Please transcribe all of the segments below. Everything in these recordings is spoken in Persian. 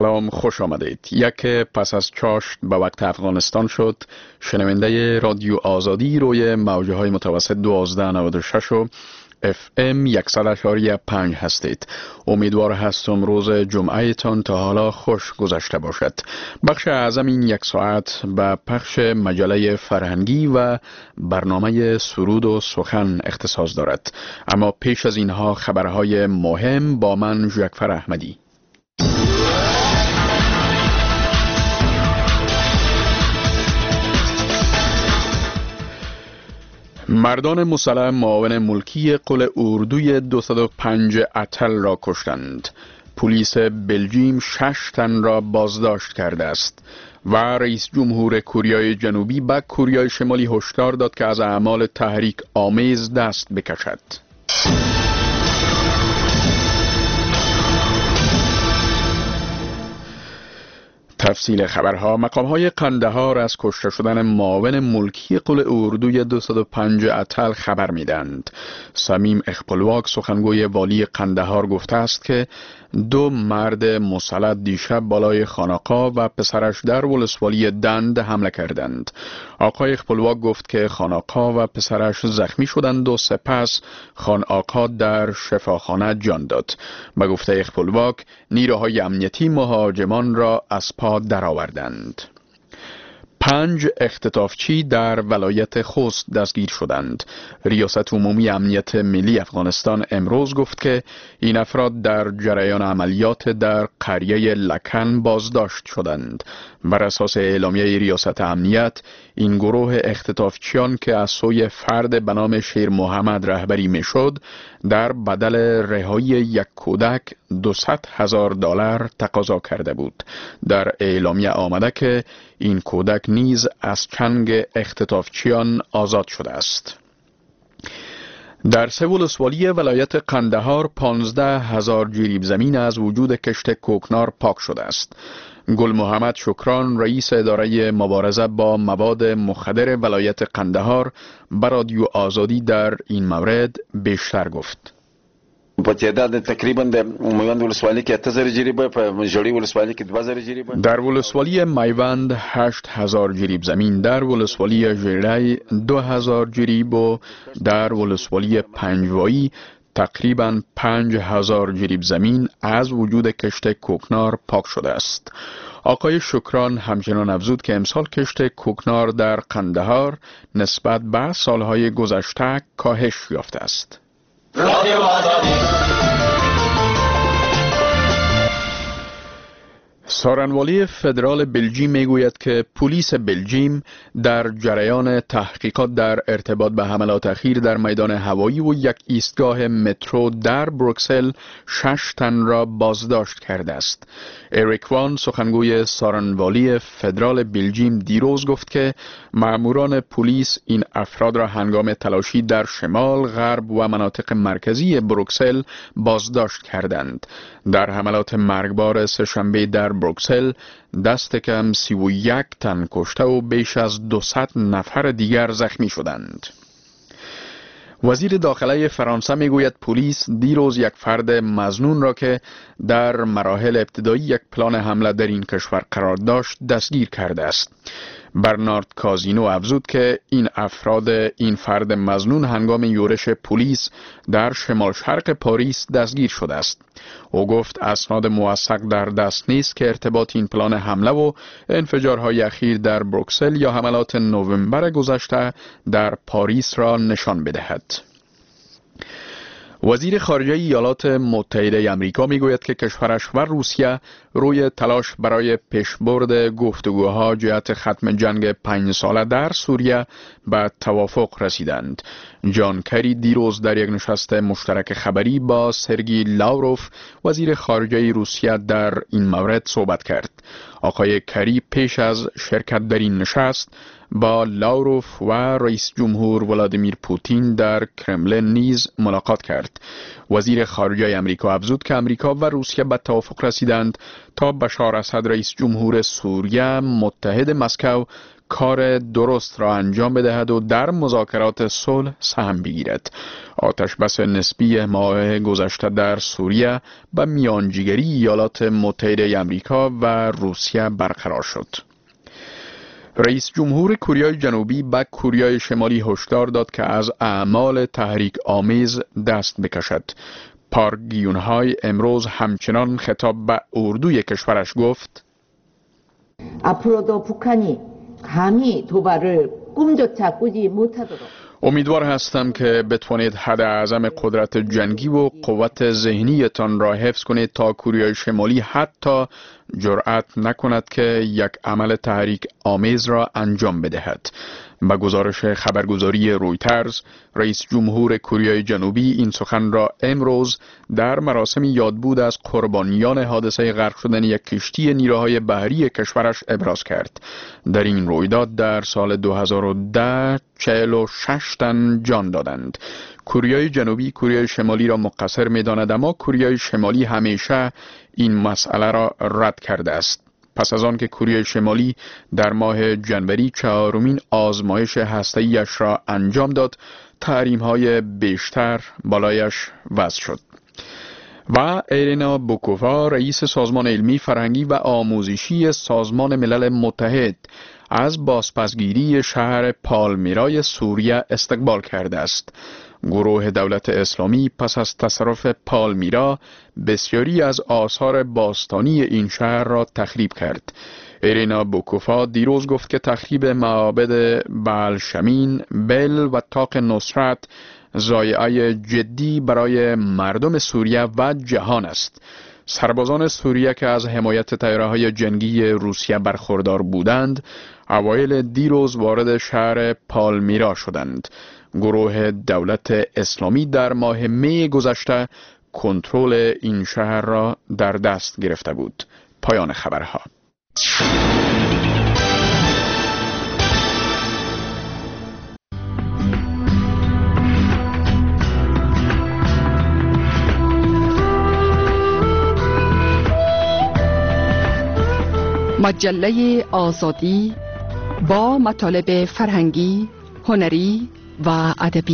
سلام، خوش آمدید. یک پس از چاشت به وقت افغانستان شد، شنونده رادیو آزادی روی موجه های متوسط 1296 و FM 100.5 هستید. امیدوار هستم روز جمعه تان تا حالا خوش گذشته باشد. بخش اعظم این یک ساعت به پخش مجله فرهنگی و برنامه سرود و سخن اختصاص دارد. اما پیش از اینها خبرهای مهم با من ژکفر احمدی. مردان مسلح معاون ملکی قل اردوی 205 اتل را کشتند. پلیس بلژیم 6 تن را بازداشت کرده است و رئیس جمهور کوریای جنوبی به کوریای شمالی هشدار داد که از اعمال تحریک آمیز دست بکشد. تفصیل خبرها. مقام‌های قندهار از کشته شدن معاون ملکی قل اردوی 205 اتل خبر میدند. سمیم اخپلواک سخنگوی والی قندهار گفته است که 2 مرد مسلح دیشب بالای خانقاه و پسرش در ولسوالی دند حمله کردند. آقای اخپلواک گفت که خانقاه و پسرش زخمی شدند و سپس خان آقا در شفاخانه جان داد. به گفته اخپلواک، نیروهای امنیتی مهاجمان را از پا درآوردند. 5 اختطافچی در ولایت خوست دستگیر شدند. ریاست عمومی امنیت ملی افغانستان امروز گفت که این افراد در جریان عملیات در قریه لکن بازداشت شدند. بر اساس اعلامیه ریاست امنیت، این گروه اختطافچیان که از سوی فرد به نام شیر محمد رهبری میشد، در بدل رهایی یک کودک $200,000 تقاضا کرده بود. در اعلامیه آمده که این کودک نیز از چنگ اختطافچیان آزاد شده است. در 3 ولسوالی ولایت قندهار 15,000 جریب زمین از وجود کشت کوکنار پاک شده است. گل محمد شکران، رئیس اداره مبارزه با مواد مخدر ولایت قندهار، به رادیو آزادی در این مورد بیشتر گفت. په تعداد تقریبا د میوند ولسوالی کې 8000 جریبه، په جوړی ولسوالی کې 2000 جریبه. در ولسوالی میوند 8000 جریب زمین، در ولسوالی ژیړی 2000 جریب و در ولسوالی پنجوایی تقریبا 5000 جریب زمین از وجود کشت کوکنار پاک شده است. آقای شکران همچنان افزود که امسال کشت کوکنار در قندهار نسبت به سالهای گذشته کاهش یافته است. سارنوالی فدرال بلژیم میگوید که پلیس بلژیم در جریان تحقیقات در ارتباط به حملات اخیر در میدان هوایی و یک ایستگاه مترو در بروکسل 6 تن را بازداشت کرده است. اریک وان، سخنگوی سارنوالی فدرال بلژیم، دیروز گفت که ماموران پلیس این افراد را هنگام تلاشی در شمال، غرب و مناطق مرکزی بروکسل بازداشت کردند. در حملات مرگبار سه‌شنبه در بروکسل دست کم 31 تن کشته و بیش از 200 نفر دیگر زخمی شدند. وزیر داخله فرانسه میگوید پلیس دیروز یک فرد مظنون را که در مراحل ابتدایی یک پلان حمله در این کشور قرار داشت دستگیر کرده است. برنارد کازینو افزود که این فرد مظنون هنگام یورش پلیس در شمال شرق پاریس دستگیر شده است. او گفت اسناد موثق در دست نیست که ارتباط این پلان حمله و انفجارهای اخیر در بروکسل یا حملات نوامبر گذشته در پاریس را نشان بدهد. وزیر خارجه ایالات متحده آمریکا میگوید که کشورش و روسیه روی تلاش برای پیشبرد گفتگوها جهت ختم جنگ 5 ساله در سوریه به توافق رسیدند. جان کری دیروز در یک نشست مشترک خبری با سرگئی لاوروف، وزیر خارجه روسیه، در این مورد صحبت کرد. آقای کری پیش از شرکت در این نشست با لاوروف و رئیس جمهور ولادیمیر پوتین در کرملین نیز ملاقات کرد. وزیر خارجه آمریکا افزود که آمریکا و روسیه به توافق رسیدند تا بشار اسد رئیس جمهور سوریه متحد مسکو کار درست را انجام بدهد و در مذاکرات صلح سهم بگیرد. آتش بس نسبی ماه گذشته در سوریه به میانجیگری ایالات متحده آمریکا و روسیه برقرار شد. رئیس جمهور کره جنوبی به کره شمالی هشدار داد که از اعمال تحریک آمیز دست بکشد. پارک گیونهای امروز همچنان خطاب به اردوی کشورش گفت: 앞으로도 북한이 감히 도발을 꿈조차 꾸지 못하도록 امیدوار هستم که بتوانید حد اعظم قدرت جنگی و قوت ذهنیتان را حفظ کنید تا کره شمالی حتی جرأت نکند که یک عمل تحریک آمیز را انجام بدهد. با گزارش خبرگزاری رویترز، رئیس جمهور کره جنوبی این سخن را امروز در مراسم یادبود از قربانیان حادثه غرق شدن یک کشتی نیروهای بحری کشورش ابراز کرد. در این رویداد در سال 2010 46 تن جان دادند. کره جنوبی کره شمالی را مقصر می‌داند، اما کره شمالی همیشه این مسئله را رد کرده است. پس از آن که کره شمالی در ماه جنوری 4مین آزمایش هسته‌ایش را انجام داد، تحریم‌های بیشتر بالایش وضع شد. و ایرینا بوکووا، رئیس سازمان علمی، فرهنگی و آموزشی سازمان ملل متحد، از بازپسگیری شهر پالمیرای سوریه استقبال کرده است. گروه دولت اسلامی پس از تصرف پالمیرا بسیاری از آثار باستانی این شهر را تخریب کرد. ایرینا بوکوفا دیروز گفت که تخریب معابد بعلشمین، بل و طاق نصرت ضایعه جدی برای مردم سوریه و جهان است. سربازان سوریه که از حمایت طیاره‌های جنگی روسیه برخوردار بودند، اوایل دیروز وارد شهر پالمیرا شدند. گروه دولت اسلامی در ماه می گذشته کنترل این شهر را در دست گرفته بود. پایان خبرها. مجله آزادی با مطالب فرهنگی، هنری و ادبی.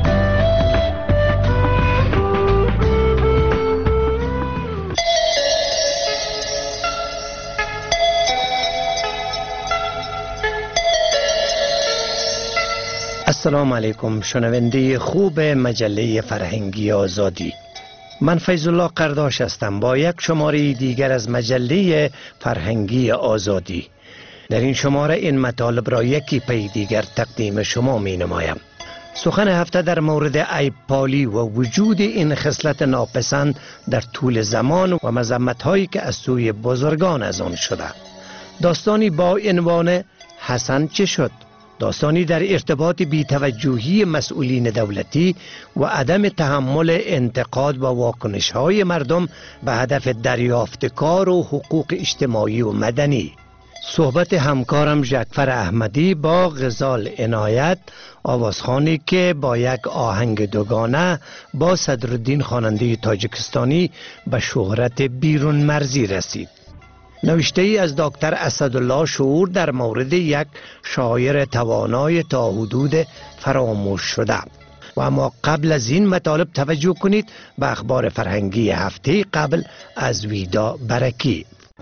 السلام علیکم شنونده خوب مجله فرهنگی آزادی. من فیض الله قرداش هستم با یک شماره دیگر از مجله فرهنگی آزادی. در این شماره این مطالب را یکی پی دیگر تقدیم شما می نمایم. سخن هفته در مورد عیب پالی و وجود این خصلت ناپسند در طول زمان و مذمت هایی که از سوی بزرگان از آن شده. داستانی با عنوان حسن چه شد؟ داستانی در ارتباط بی‌توجهی مسئولین دولتی و عدم تحمل انتقاد و واکنش‌های مردم به هدف دریافت کار و حقوق اجتماعی و مدنی. صحبت همکارم جعفر احمدی با غزال عنایت، آوازخوانی که با یک آهنگ دوگانه با صدرالدین خواننده تاجیکستانی به شهرت بیرون مرزی رسید. نوشته ای از دکتر اسدالله شعور در مورد یک شاعر توانای تا حدود فراموش شده. و اما قبل از این مطالب توجه کنید به اخبار فرهنگی هفته قبل از ویدا برکی.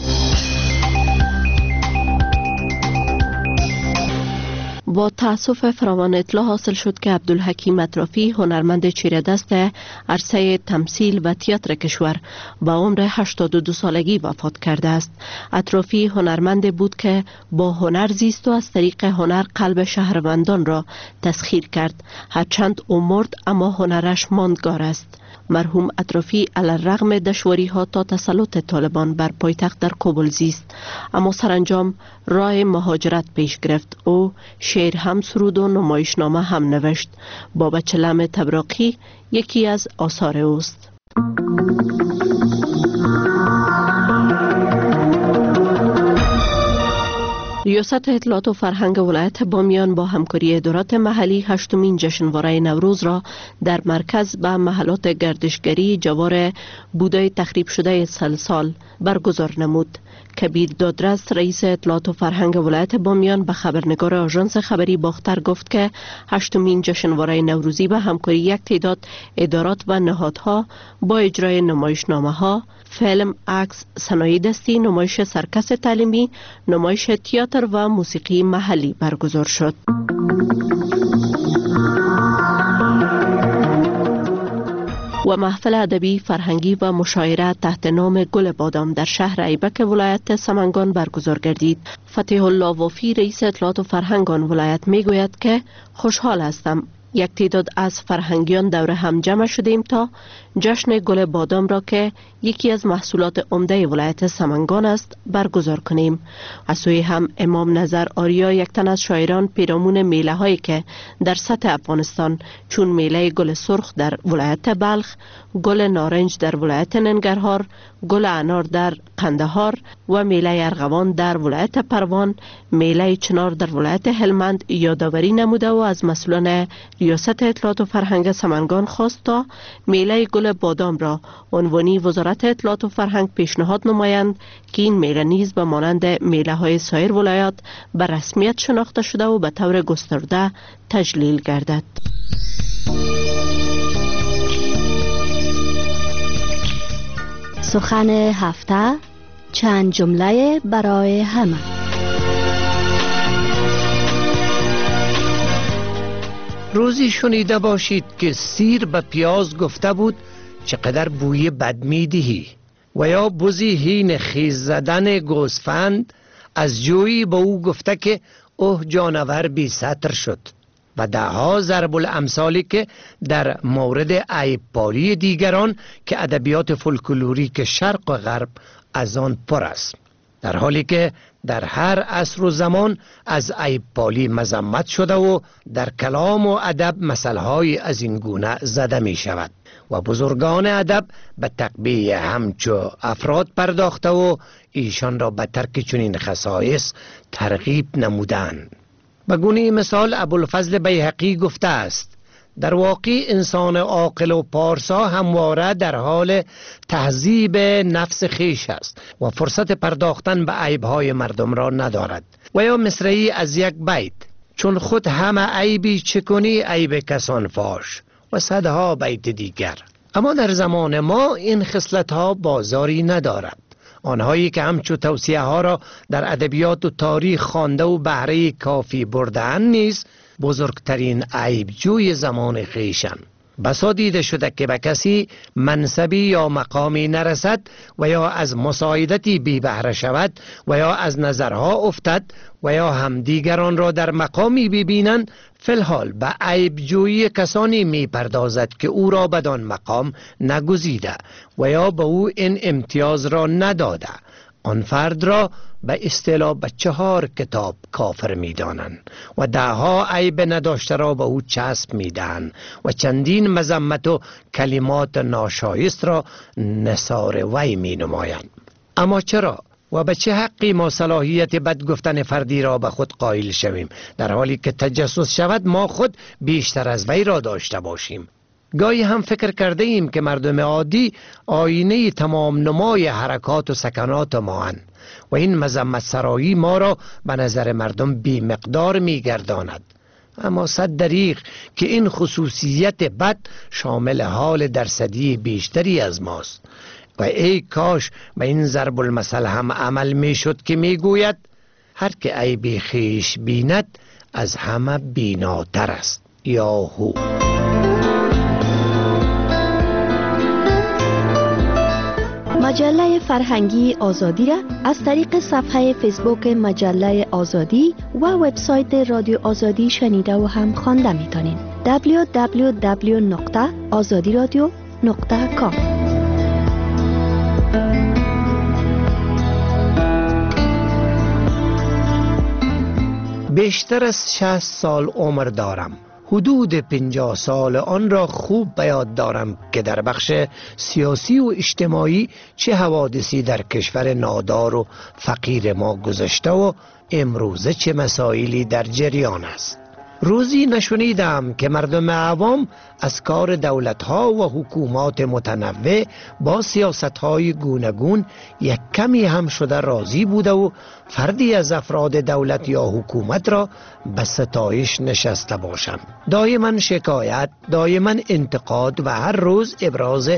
با تأسف فراوان اطلاع حاصل شد که عبدالحکیم اطرافی، هنرمند چیره‌دست عرصه تمثیل و تئاتر کشور، با عمر 82 سالگی وفات کرده است. اطرافی هنرمند بود که با هنر زیست و از طریق هنر قلب شهروندان را تسخیر کرد. هرچند او مرد اما هنرش ماندگار است. مرحوم اطرافی علی‌الرغم دشواری‌ها تا تسلط طالبان بر پایتخت در کابل زیست، اما سرانجام راه مهاجرت پیش گرفت. او شعر هم سرود و نمایشنامه هم نوشت. بابا چلم تبراقی یکی از آثار اوست. ریاست اطلاعات و فرهنگ ولایت بامیان با همکاری ادارات محلی 8مین جشنواره نوروز را در مرکز به محلات گردشگری جوار بودای تخریب شده سلسال برگزار نمود. کبیر دادرس رئیس اطلاعات و فرهنگ ولایت بامیان به خبرنگار آژانس خبری باختر گفت که 8مین جشنواره نوروزی به همکاری یک تعداد ادارات و نهادها با اجرای نمایشنامه‌ها، فیلم، عکس، صنایع دستی، نمایش سرکس تعلیمی، نمایش تئاتر و موسیقی محلی برگزار شد. و محفل ادبی، فرهنگی و مشاعره تحت نام گل بادام در شهر ایبک ولایت سمنگان برگزار گردید. فتح الله وافی رئیس اطلاعات و فرهنگ آن ولایت می گوید که خوشحال هستم یک تعداد از فرهنگیان دور هم جمع شدیم تا جشن گل بادام را که یکی از محصولات عمده ولایت سمنگان است برگزار کنیم. از سوی هم امام نظر آریا یک تن از شاعران پیرامون میله هایی که در سطح افغانستان چون میله گل سرخ در ولایت بلخ، گل نارنج در ولایت ننگرهار، گل انار در قندهار و میله ارغوان در ولایت پروان، میله چنار در ولایت هلمند یادآوری نموده و از مسئولان ریاست اطلاعات و فرهنگ سمنگان خواست تا میله گل بادام را عنوانی وزارت اطلاعات و فرهنگ پیشنهاد نمایند که این میله نیز به مانند میله های سایر ولایات به رسمیت شناخته شده و به طور گسترده تجلیل گردد. سخن هفته، چند جمله برای همه. روزی شنیده باشید که سیر به پیاز گفته بود چقدر بوی بد میدهی، و یا بزی هین خیز زدن گوسفند از جویی به او گفته که اوه جانور بی سطر شد، و دهها ضرب الامثالی که در مورد عیب پالی دیگران که ادبیات فولکلوریک شرق و غرب از آن پر است، در حالی که در هر عصر و زمان از عیب پالی مذمت شده و در کلام و ادب مثلهای از این گونه زده می شود و بزرگان ادب به تقبیح همچو افراد پرداخته و ایشان را به ترک چنین خصایص ترغیب نمودند. به گونه مثال ابوالفضل بیهقی گفته است: در واقع انسان عاقل و پارسا همواره در حال تهذیب نفس خیش است و فرصت پرداختن به عیبهای مردم را ندارد. و یا مصرعی از یک بیت: چون خود همه عیبی چه کنی عیب کسان فاش، و صدها بیت دیگر. اما در زمان ما این خصلت‌ها بازاری ندارد. آنهایی که همچو توصیه ها را در ادبیات و تاریخ خوانده و بهره کافی برده‌اند نیز بزرگترین عیبجوی زمان خویشند. بسا دیده شده که به کسی منصبی یا مقامی نرسد و یا از مساعدتی بی بهره شود و یا از نظرها افتد و یا هم دیگران را در مقامی ببینند، فی الحال به عیبجویی کسانی می پردازد که او را بدان مقام نگزیده و یا به او این امتیاز را نداده. آن فرد را به اصطلاح به 4 کتاب کافر می دانند و دهها عیب نداشته را به او چسب می دهند و چندین مذمت و کلمات ناشایست را نثار وی می نمایند. اما چرا و به چه حقی ما صلاحیت بد گفتن فردی را به خود قائل شویم، در حالی که تجسس شود ما خود بیشتر از وی را داشته باشیم؟ گاهی هم فکر کرده ایم که مردم عادی آینه تمام نمای حرکات و سکنات ما هستند و این مذمت سرایی ما را به نظر مردم بی مقدار می گرداند. اما صد دریغ که این خصوصیت بد شامل حال درصدی بیشتری از ماست و ای کاش به این ضرب المثل هم عمل می شد که می گوید هر که عیب خویش بیند از همه بیناتر است. یاهو. مجله فرهنگی آزادی را از طریق صفحه فیسبوک مجله آزادی و وبسایت رادیو آزادی شنیده و هم خوانده می‌تونید. www.azadiradio.com. بیشتر از 60 سال عمر دارم. حدود 50 سال آن را خوب به یاد دارم که در بخش سیاسی و اجتماعی چه حوادثی در کشور نادار و فقیر ما گذشته و امروزه چه مسائلی در جریان است. روزی نشنیدم که مردم عوام از کار دولت‌ها و حکومات متنوع با سیاست‌های گوناگون یک کمی هم شده راضی بوده و فردی از افراد دولت یا حکومت را به ستایش نشسته باشم. دائما شکایت، دائما انتقاد و هر روز ابراز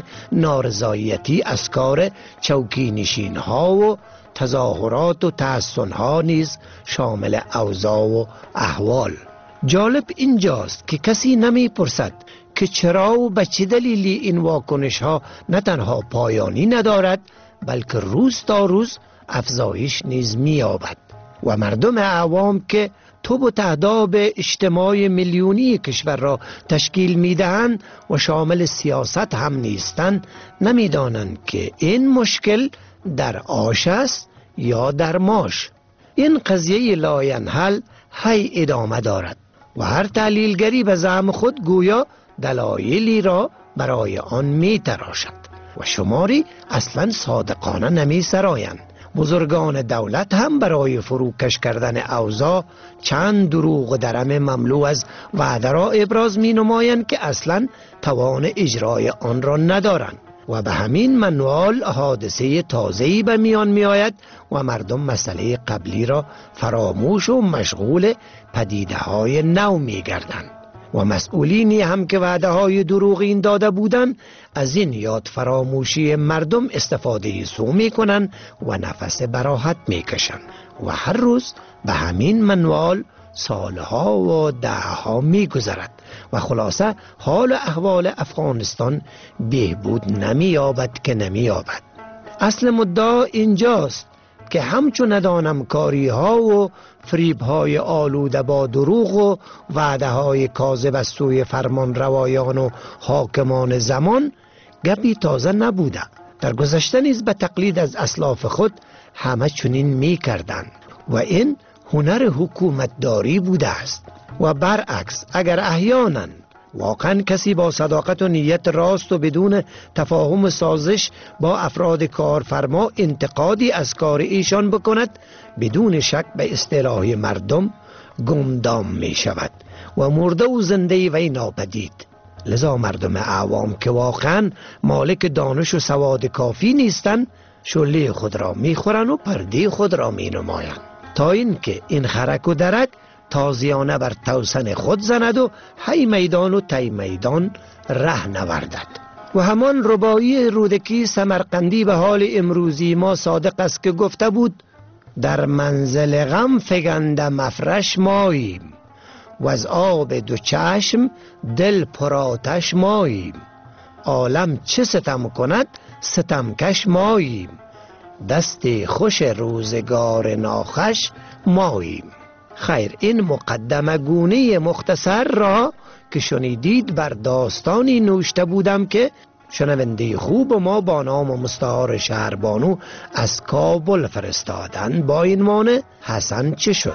نارضایتی از کار چوکی نشین‌ها و تظاهرات و تحسن‌ها نیز شامل اوضاع و احوال. جالب اینجاست که کسی نمی پرسد که چرا و به چه دلیلی این واکنش ها نه تنها پایانی ندارد بلکه روز تا روز افزایش نیز می یابد و مردم عوام که توب و تهداب اجتماع میلیونی کشور را تشکیل می دهند و شامل سیاست هم نیستند نمی دانند که این مشکل در آش است یا در ماش. این قضیه لاینحل هی ادامه دارد و هر تحلیلگری به زعم خود گویا دلایلی را برای آن می تراشد و شماری اصلا صادقانه نمی سرایند. بزرگان دولت هم برای فروکش کردن اوضاع چند دروغ درم مملو از وعده را ابراز می نمایند که اصلا توان اجرای آن را ندارند و به همین منوال حادثه تازه‌ای به میان می آید و مردم مسئله قبلی را فراموش و مشغول پدیده‌های نو می گردند و مسئولینی هم که وعده های دروغین داده بودند از این یاد فراموشی مردم استفاده سو می کنند و نفس براحت می کشند و هر روز به همین منوال سالها و دهها می گذرد و خلاصه حال احوال افغانستان بهبود نمی یابد که نمی یابد. اصل مدعا اینجاست که همچون ندانم کاری ها و فریب های آلوده با دروغ و وعده های کاذب از سوی فرمان روایان و حاکمان زمان گپی تازه نبوده. در گذشته نیز به تقلید از اسلاف خود همه چنین می کردند و این هنر حکومت داری بوده است. و برعکس اگر احیانا واقعا کسی با صداقت و نیت راست و بدون تفاهم و سازش با افراد کارفرما انتقادی از کار ایشان بکند بدون شک به اصطلاح مردم گمدام می شود و مرده و زنده وی ناپدید. لذا مردم عوام که واقعا مالک دانش و سواد کافی نیستند شله خود را می خورند و پرده خود را می نمایند تا اینکه این خرک و درک تازیانه بر توسن خود زند و هی میدان و تی میدان ره نوردد. و همان ربایی رودکی سمرقندی به حال امروزی ما صادق است که گفته بود در منزل غم فگنده مفرش ماییم و از آب دو چشم دل پرآتش ماییم. عالم چه ستم کند ستمکش ماییم، دست خوش روزگار ناخوش ماییم. خیر، این مقدمه گونه مختصر را که شنیدید بر داستانی نوشته بودم که شنونده خوب ما با نام مستعار شهربانو از کابل فرستادن. با این معنی حسن چه شد؟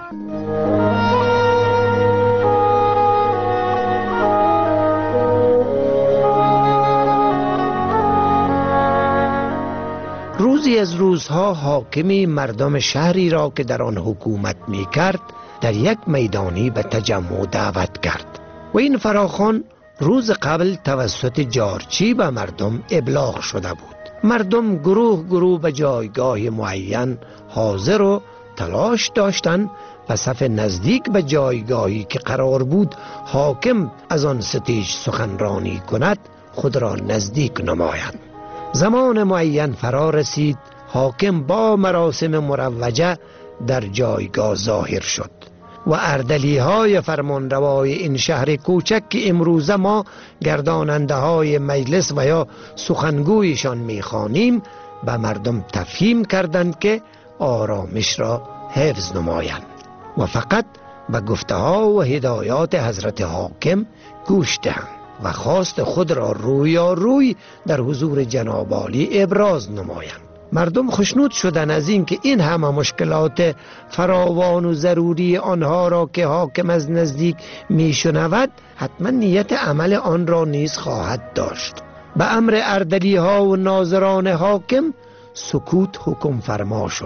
روزی از روزها حاکمی مردم شهری را که در آن حکومت می کرد در یک میدانی به تجمع دعوت کرد و این فراخوان روز قبل توسط جارچی به مردم ابلاغ شده بود. مردم گروه گروه به جایگاه معین حاضر و تلاش داشتند و صف نزدیک به جایگاهی که قرار بود حاکم از آن ستیج سخنرانی کند خود را نزدیک نمایند. زمان معین فرا رسید. حاکم با مراسم مروجه در جایگاه ظاهر شد و اردلی های فرمانروای این شهر کوچک که امروزه ما گرداننده های مجلس و یا سخنگویشان میخوانیم به مردم تفهیم کردند که آرامش را حفظ نمایند و فقط به گفته ها و هدایات حضرت حاکم گوش دهند و خواست خود را روی در حضور جناب عالی ابراز نمایند. مردم خشنود شدند از این که این همه مشکلات فراوان و ضروری آنها را که حاکم از نزدیک میشنود حتما نیت عمل آن را نیز خواهد داشت. به امر اردلی ها و ناظران حاکم سکوت حکم فرما شد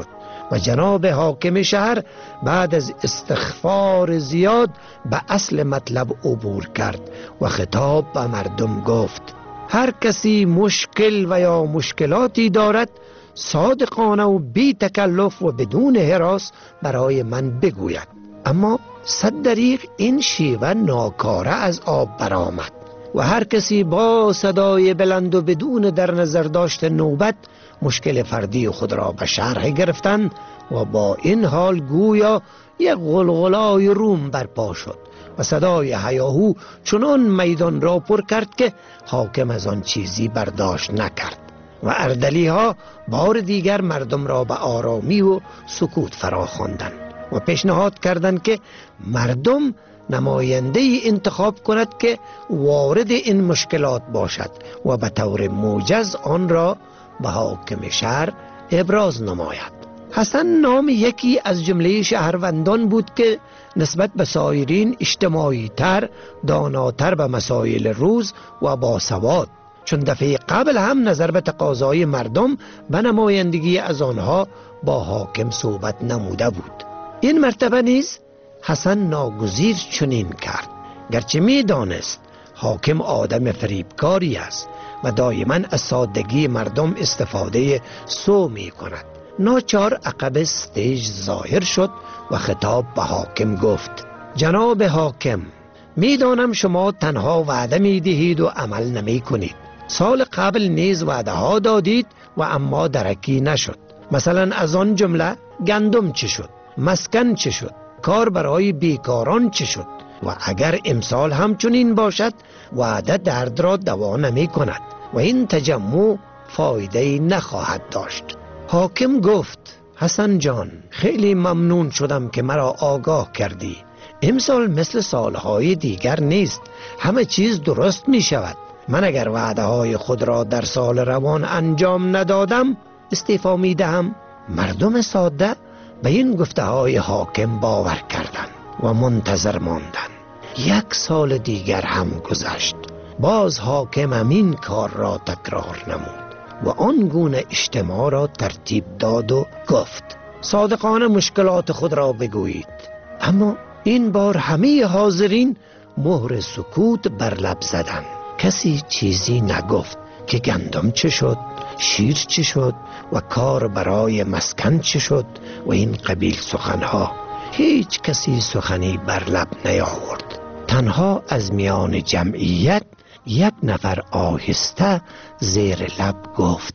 و جناب حاکم شهر بعد از استغفار زیاد به اصل مطلب عبور کرد و خطاب به مردم گفت: هر کسی مشکل و یا مشکلاتی دارد صادقانه و بی تکلف و بدون هراس برای من بگوید. اما 100 دریغ این شیوه ناکاره از آب برآمد و هر کسی با صدای بلند و بدون در نظر داشت نوبت مشکل فردی خود را به شرح گرفتن و با این حال گویا یک غلغلای روم برپا شد و صدای هیاهو چنان میدان را پر کرد که حاکم از آن چیزی برداشت نکرد و اردلی ها بار دیگر مردم را به آرامی و سکوت فرا خواندند و پیشنهاد کردند که مردم نماینده انتخاب کند که وارد این مشکلات باشد و به طور موجز آن را به حاکم شهر ابراز نماید. حسن نام یکی از جمله شهروندان بود که نسبت به سایرین اجتماعی تر، داناتر به مسائل روز و باسواد، چون دفعه قبل هم نظر به تقاضای مردم به نمایندگی از آنها با حاکم صحبت نموده بود. این مرتبه نیز حسن ناگزیر چنین کرد، گرچه می دانست حاکم آدم فریبکاری است و دائما از سادگی مردم استفاده سو می کند. ناچار عقب استیج ظاهر شد و خطاب به حاکم گفت: جناب حاکم، می دانم شما تنها وعده می دهید و عمل نمی کنید. سال قبل نیز وعده ها دادید و اما درکی نشد. مثلا از آن جمله گندم چه شد؟ مسکن چه شد؟ کار برای بیکاران چه شد؟ و اگر امسال همچنین باشد وعده درد را دوا نمی کند و این تجمع فایده نخواهد داشت. حاکم گفت: حسن جان، خیلی ممنون شدم که مرا آگاه کردی. امسال مثل سالهای دیگر نیست، همه چیز درست می شود. من اگر وعده های خود را در سال روان انجام ندادم استعفا می دهم. مردم ساده به این گفته های حاکم باور کردند و منتظر ماندند. 1 سال دیگر هم گذشت، باز حاکم همین کار را تکرار نمود و آن گونه اجتماع را ترتیب داد و گفت: صادقانه مشکلات خود را بگویید. اما این بار همه حاضرین مهر سکوت بر لب زدند. کسی چیزی نگفت که گندم چه شد، شیر چه شد و کار برای مسکن چه شد و این قبیل سخنها. هیچ کسی سخنی بر لب نیاورد. تنها از میان جمعیت 1 نفر آهسته زیر لب گفت: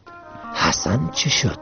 حسن چه شد؟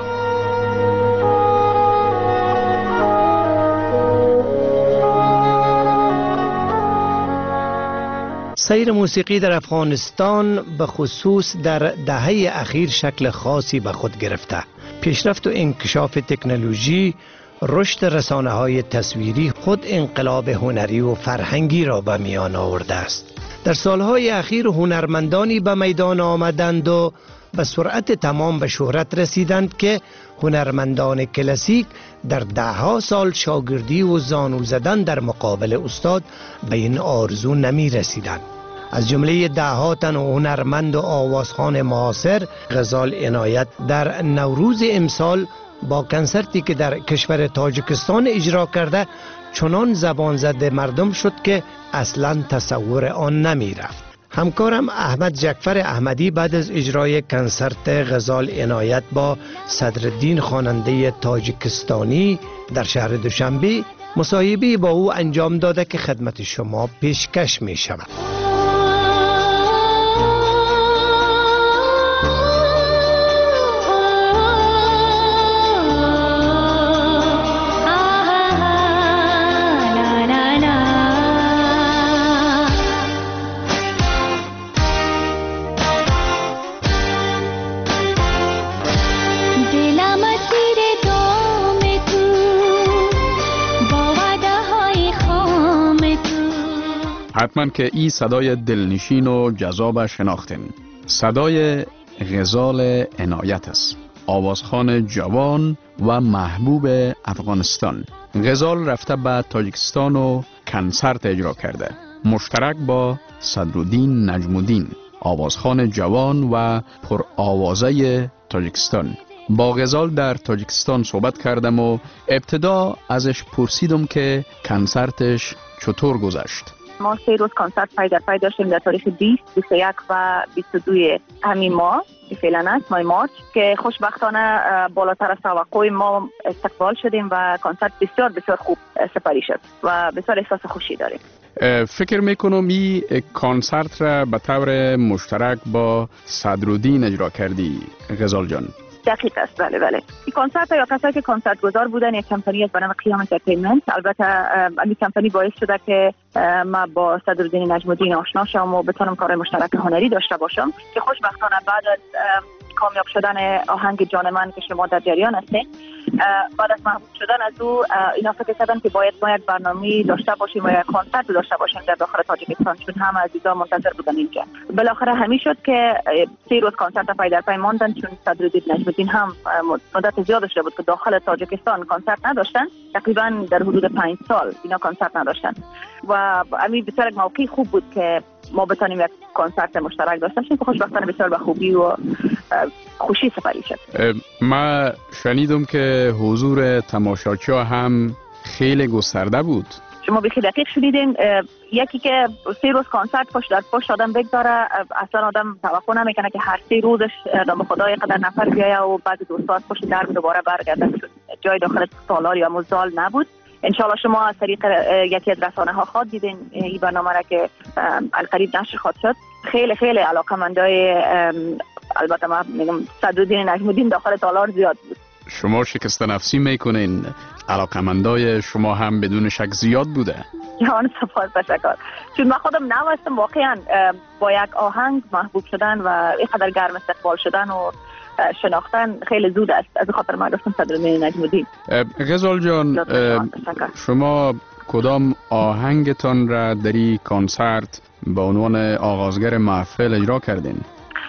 سیر موسیقی در افغانستان به خصوص در دهه اخیر شکل خاصی به خود گرفته. پیشرفت و انکشاف تکنولوژی، رشد رسانه‌های تصویری خود انقلاب هنری و فرهنگی را به میان آورده است. در سالهای اخیر هنرمندانی به میدان آمدند و به سرعت تمام به شهرت رسیدند که هنرمندان کلاسیک در 10 سال شاگردی و زانو زدن در مقابل استاد به این آرزو نمی رسیدند. از جمله 10 تن هنرمند و آوازخوان معاصر، غزال عنایت در نوروز امسال با کنسرتی که در کشور تاجیکستان اجرا کرده چنان زبان زده مردم شد که اصلا تصور آن نمی رفت. همکارم احمد جعفر احمدی بعد از اجرای کنسرت غزال عنایت با صدرالدین خواننده تاجیکستانی در شهر دوشنبه مصاحبه‌ای با او انجام داده که خدمت شما پیشکش می شود. حتما که این صدای دلنشین و جذاب شناختین. صدای غزال عنایت است، آوازخوان جوان و محبوب افغانستان. غزال رفته به تاجیکستان و کنسرت اجرا کرده، مشترک با صدرالدین نجم‌الدین، آوازخوان جوان و پر آوازه تاجیکستان. با غزال در تاجیکستان صحبت کردم و ابتدا ازش پرسیدم که کنسرتش چطور گذشت. ما 3 روز کنسرت پای در پای داشتیم در تاریخ 20, 21 و 22 همین ماه فعلا است ماه مارچ که خوشبختانه بالاتر از توقع ما استقبال شدیم و کنسرت بسیار بسیار خوب سپری شد و بسیار احساس خوشی داریم. فکر میکنم این کنسرت را به طور مشترک با صدرالدین اجرا کردی غزال جان. دقیق است، بله بله. این کنسرت یا کسایی که کنسرت گذار بودن یک کمپانی است به نام قیام انترتینمنت. البته این کمپانی باعث شده که ما با صدرالدین نجم الدین آشنا شم و بتونم کار مشترک هنری داشته باشم که خوشبختانه بعد از کامیاب شدن آهنگ جان من که شما در جریان هستین، بعد از محبوب شدن از او اینا فکر کردن که باید ما یک برنامه داشته باشیم و یک کنسرت داشته باشیم در داخل تاجیکستان، چون همه عزیزان منتظر بودن اینجا. بالاخره همین شد که 3 روز کنسرت پای در پای ماندن، چون صدرالدین نجم الدین هم مدت زیاد شده بود که داخل تاجیکستان کنسرت نداشتن، تقریبا در حدود 5 سال اینا کنسرت نداشتن و همین بسیار موقع خوب بود که ما بتونیم یک کنسرت مشترک داشته باشیم که خوشبختانه بسیار به خوبی و خوشی سپری شد. ما شنیدم که حضور تماشاچی‌ها هم خیلی گسترده بود. شما بخیر دقیق شدیدین. یکی که 3 روز کنسرت پشت در پشت آدم بگذاره، اصلا آدم توقع نمیکنه که هر 3 روزش نام خدای قدر نفر بیایه و بعد 2 ساعت پشت در دوباره برگرده. جای داخل سالار یا مزال نبود. انشالله شما از طریق یکی از رسانه ها خواد دیدین این برنامه را که القریب نشر خواد شد. خیلی خیلی علاقه‌مندای البته ما میگم صدرالدین نجم الدین داخل تالار زیاد بود. شما شکست نفسی میکنین، علاقه‌مندای شما هم بدون شک زیاد بوده. جان سپاس تشکر. چون من خودم نوستم واقعا با یک آهنگ محبوب شدن و اینقدر گرم استقبال شدن و شناختن خیلی زود است. از خاطر من گفتم صدرالدین نجم الدین. غزال جان، شما کدام آهنگتان را در این کنسرت به عنوان آغازگر محفل اجرا کردین؟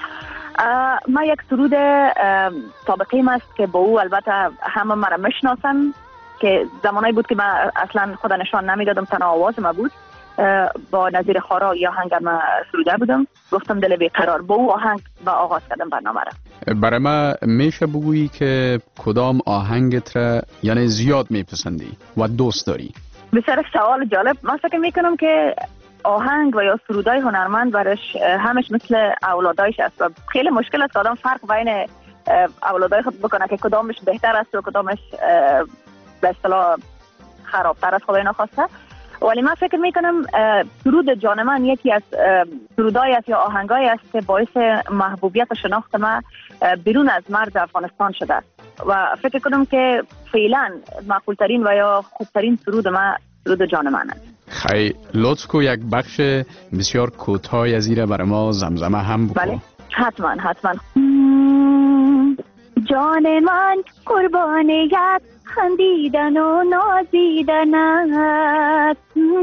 ما یک سرود سابقیم است که با او البته همه مرا میشناسن که زمانی بود که من اصلا خود نشان نمیدادم، تنها آواز ما بود. با نظیر خارا یا آهنگ ما سروده بودم، گفتم دل بیقرار، با او آهنگ با آغاز کردم برنامه را. برای ما میشه بگویی که کدام آهنگت را یعنی زیاد میپسندی و دوست داری؟ بسیار سوال جالب. من فکر میکنم که آهنگ و یا سرودای هنرمند برش همش مثل اولادایش است و خیلی مشکل است آدم فرق بین اولادای خود بکنه که کدامش بهتر است و کدامش به اصطلاح خرابتر است خدای نخواسته. ولی من فکر میکنم سرود جان من یکی از سرودای است یا آهنگای است که باعث محبوبیت و شناخت ما بیرون از مرز افغانستان شده و فکر کنم که فعلا معقولترین و یا خوبترین سرود ما سرود جان من است. خیلی لطف کو یک بخش بسیار کوتاهی از این برای ما زمزمه هم بکن. بله حتما. جان من قربان یک خندیدن و نازیدن است،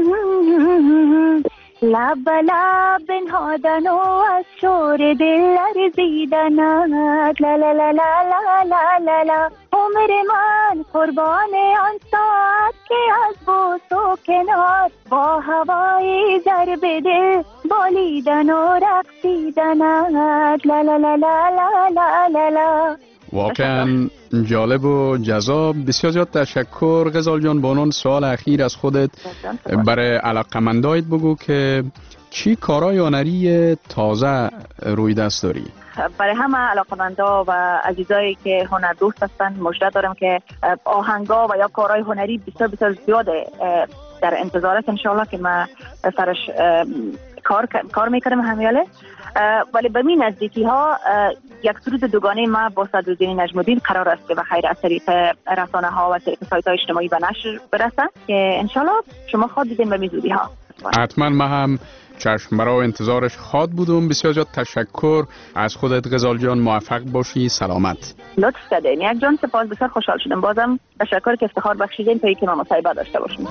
لب به لب بنهادن و از شور دل لرزیدن است. لا لا لا لا لا لا لا لا. عمر من قربان آن ساعت که از بوس و کنار با هوای ضرب دل بالیدن و رقصیدن است. لا لا لا لا لا لا لا لا. واقعا جالب و جذاب. بسیار زیاد تشکر غزال جان. با عنوان سوال اخیر از خودت برای علاقه‌مندایت بگو که چی کارهای هنری تازه روی دست داری؟ برای همه علاقه‌مندا و عزیزایی که هنر دوست هستن مژده دارم که آهنگا و یا کارهای هنری بسیار بسیار زیاده در انتظار است انشالله که ما سرش کار میکنم همیاله. ولی به می نزدیکی ها یک سرود دوگانه ما با صدرالدین نجم الدین قرار است که بخیر از طریق رسانه ها و طریق سایت های اجتماعی به نشر برسه که انشالله شما خود دیدین به میزودی ها. حتما ما هم چشم برای انتظارش خواد بودم. بسیار زیاد تشکر از خودت غزال جان. موفق باشی. سلامت. لطف کردین. یک جان سپاس. بسیار خوشحال شدم. بازم تشکر که افتخار بخشیدین تا اینکه ما مصاحبه داشته باشیم.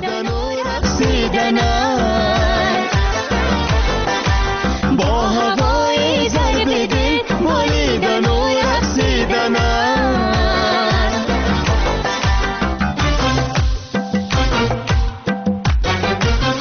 با هوای ضرب دل مالیدن و رقصیدن.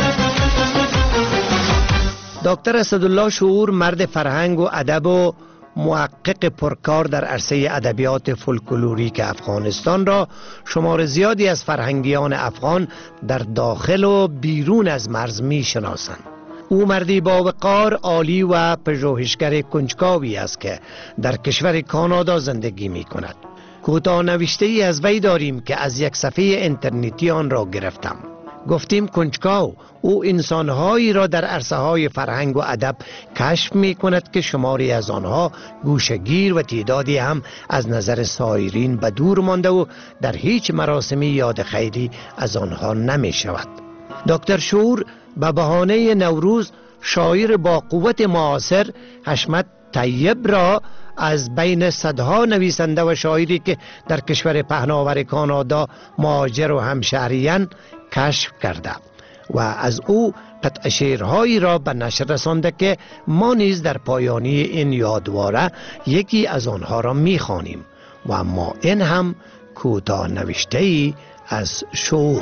دکتر اسدالله شعور مرد فرهنگ و ادب و محقق پرکار در عرصه ادبیات فولکلوریک افغانستان را شمار زیادی از فرهنگیان افغان در داخل و بیرون از مرز می شناسند. او مردی با وقار عالی و پژوهشگر کنجکاوی است که در کشور کانادا زندگی می کند. کوتاه نوشته ای از وی داریم که از یک صفحه اینترنتی آن را گرفتم. گفتیم کنجکاو او انسانهایی را در عرصه های فرهنگ و ادب کشف می کند که شماری از آنها گوشگیر و تعدادی هم از نظر سایرین به دور مانده و در هیچ مراسمی یاد خیری از آنها نمی شود. دکتر شعور به بهانه نوروز شاعر با قوت معاصر حشمت طیب را از بین صدها نویسنده و شاعری که در کشور پهناور کانادا مهاجر و همشهریان کشف کرده و از او قطع شعرهایی را به نشر رسانده که ما نیز در پایانی این یادواره یکی از آنها را می‌خوانیم و ما این هم کوتاه نوشته‌ای از شعور.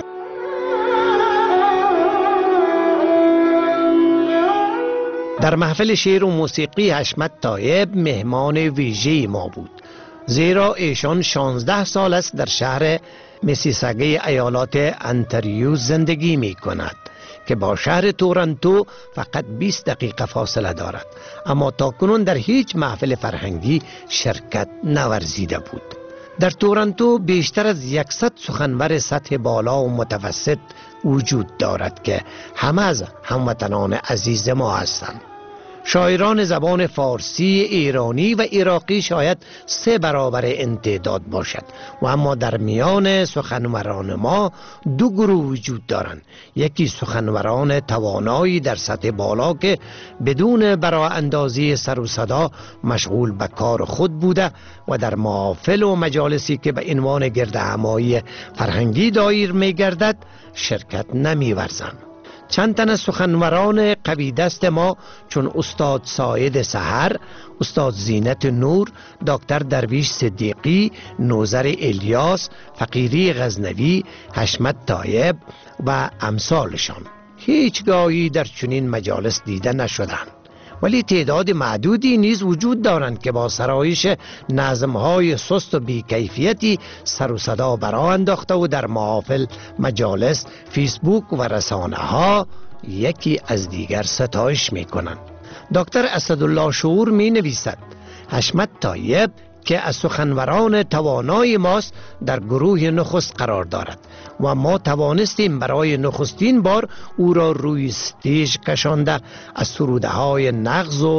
در محفل شعر و موسیقی حشمت طیب مهمان ویژه ما بود، زیرا ایشان 16 سال است در شهر میسیساگا ایالات انتریو زندگی می کند که با شهر تورنتو فقط 20 دقیقه فاصله دارد، اما تاکنون در هیچ محفل فرهنگی شرکت نورزیده بود. در تورنتو بیشتر از 100 سخنور سطح بالا و متوسط وجود دارد که همه از هموطنان عزیز ما هستند. شاعران زبان فارسی، ایرانی و عراقی شاید 3 برابر این تعداد باشد و اما در میان سخنوران ما 2 گروه وجود دارند. یکی سخنوران توانایی در سطح بالا که بدون برای اندازی سر و صدا مشغول به کار خود بوده و در محافل و مجالسی که به عنوان گردهمایی فرهنگی دایر می گردد شرکت نمی ورزند. چند تن از سخنوران قوی دست ما چون استاد ساید سحر، استاد زینت نور، دکتر درویش صدیقی، نوذر الیاس، فقیری غزنوی، حشمت طیب و امثالشان هیچگاهی در چنین مجالس دیده نشدند، ولی تعداد معدودی نیز وجود دارند که با سرایش نظم‌های سست و بیکیفیتی سر و صدا برآ انداخته و در محافل، مجالس، فیسبوک و رسانه‌ها یکی از دیگر ستایش می‌کنند. دکتر اسدالله شعور می‌نویسد حشمت طیب که از سخنوران توانای ماست در گروه نخست قرار دارد و ما توانستیم برای نخستین بار او را روی استیج کشانده از سروده های نغز و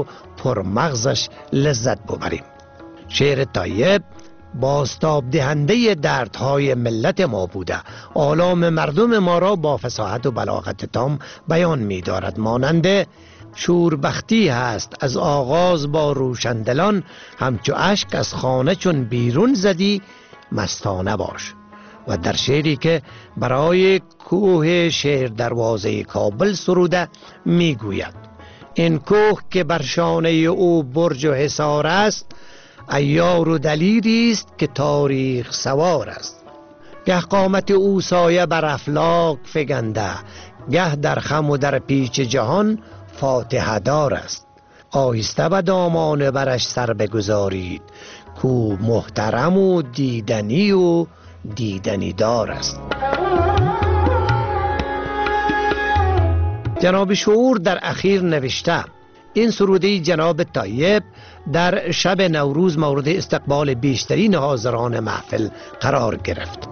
پرمغزش لذت ببریم. شعر طیب بازتاب دهنده دردهای ملت ما بوده، آلام مردم ما را با فصاحت و بلاغت تام بیان می دارد. مانند شوربختی هست از آغاز با روشندلان، همچو اشک از خانه چون بیرون زدی مستانه باش. و در شعری که برای کوه شعر دروازه کابل سروده می گوید این کوه که بر شانه او برج و حصار است، عیار و دلیری است که تاریخ سوار است. گه قامت او سایه بر افلاک فگنده، گه در خم و در پیچ جهان فاتحه دار است. آهسته به دامان برش سر بگذارید، کو محترم و دیدنی دار است. جناب شعور در اخیر نوشته این سروده جناب طیب در شب نوروز مورد استقبال بیشترین حاضران محفل قرار گرفت.